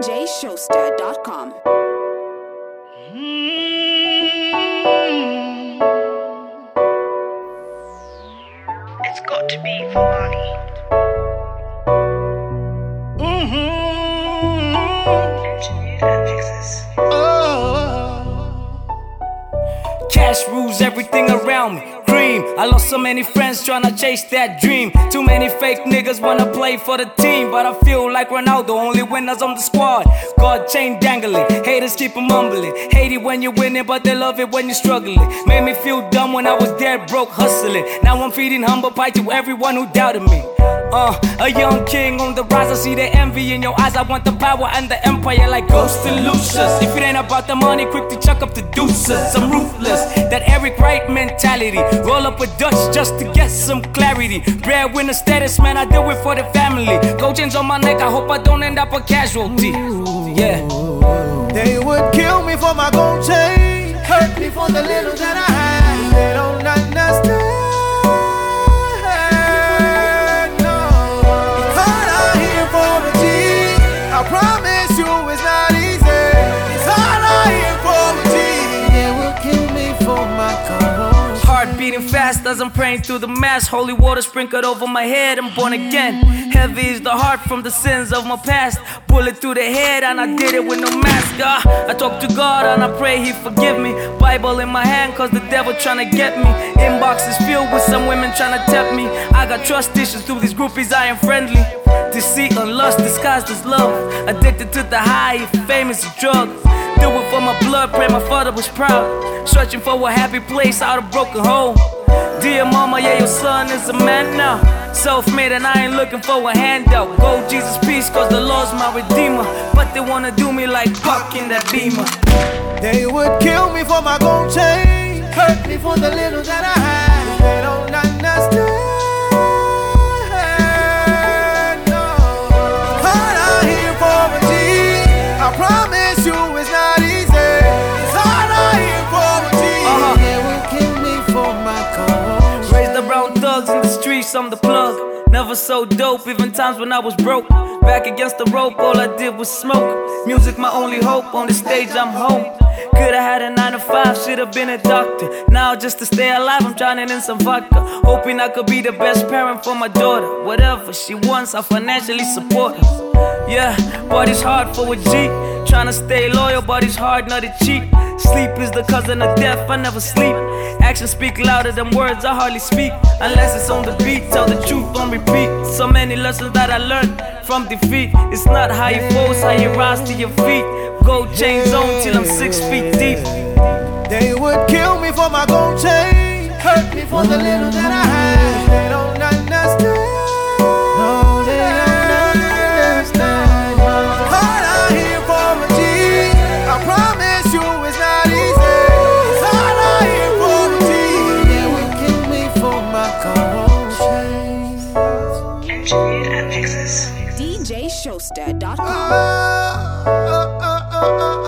DJShowster.com. It's got to be Vivani. Engineered and mixes. Cash rules everything around me. Cream. I lost so many friends trying to chase that dream. Too many fake niggas wanna play for the team, but I feel like Ronaldo, only winners on the squad. God chain dangling, haters keep 'em mumbling. Hate it when you're winning, but they love it when you're struggling. Made me feel dumb when I was dead broke hustling. Now I'm feeding humble pie to everyone who doubted me. A young king on the rise, I see the envy in your eyes. I want the power and the empire like Ghost and Lucius. If it ain't about the money, quick to chuck up the deuces. I'm ruthless, that Eric Wright mentality. Roll up a Dutch just to get some clarity. Breadwinner status, man, I do it for the family. Gold chains on my neck, I hope I don't end up a casualty. Yeah. They would kill me for my gold chain, hurt me for the little that I had. They don't understand. I promise you it's not easy. It's all I hear for the G. They will kill me for my cause. Heart beating fast as I'm praying through the mass. Holy water sprinkled over my head, I'm born again. Heavy is the heart from the sins of my past. Bullet through the head and I did it with no mask. I talk to God and I pray he forgive me. Bible in my hand cause the devil tryna get me. Inbox is filled with some women tryna tempt me. I got trust issues through these groupies, I am friendly. Deceit and lust disguised as love. Addicted to the high, fame is a drug. Do it for my blood, pray my father was proud. Searching for a happy place out of broken home. Dear mama, yeah, your son is a man now. Self-made and I ain't looking for a handout. Go Jesus peace, cause the Lord's my redeemer. But they wanna do me like Puck in that Beamer. They would kill me for my gold chain, hurt me for the little that I had. They don't understand. I promise you it's not easy. It's all I hear for the G. They will kill me for my cause. Raised the brown thugs in the streets, I'm the plug. Never so dope, even times when I was broke. Back against the rope, all I did was smoke. Music my only hope, on the stage I'm home. Could've had a 9 to 5, should've been a doctor. Now just to stay alive, I'm drowning in some vodka. Hoping I could be the best parent for my daughter. Whatever she wants, I'll financially support her. Yeah, but it's hard for a G. Tryna stay loyal, but it's hard not to cheat. Sleep is the cousin of death, I never sleep. Actions speak louder than words, I hardly speak. Unless it's on the beat, tell the truth on repeat. So many lessons that I learned from defeat. It's not how you fall, it's how you rise to your feet. Gold chains on till I'm 6 feet deep. They would kill me for my gold chain, hurt me for the little that I had. They don't understand. No, they don't understand. All I hear for a G. I promise you it's not easy. It's all I hear for the G. They would kill me for my gold chain. Engineered and mixes. DJShowster.com.